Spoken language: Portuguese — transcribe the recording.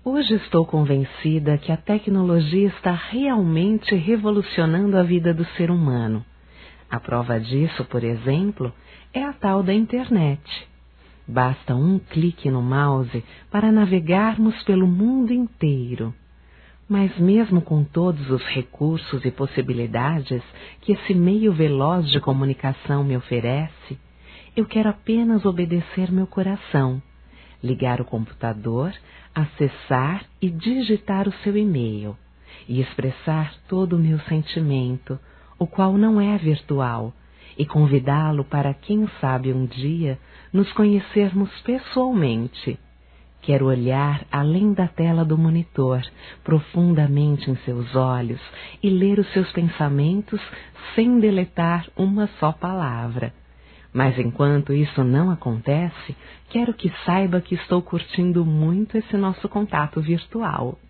Hoje estou convencida que a tecnologia está realmente revolucionando a vida do ser humano. A prova disso, por exemplo, é a tal da internet. Basta um clique no mouse para navegarmos pelo mundo inteiro. Mas mesmo com todos os recursos e possibilidades que esse meio veloz de comunicação me oferece, eu quero apenas obedecer meu coração, ligar o computador, acessar e digitar o seu e-mail e expressar todo o meu sentimento, o qual não é virtual, e convidá-lo para, quem sabe um dia, nos conhecermos pessoalmente. Quero olhar além da tela do monitor, profundamente em seus olhos e ler os seus pensamentos sem deletar uma só palavra. Mas enquanto isso não acontece, quero que saiba que estou curtindo muito esse nosso contato virtual.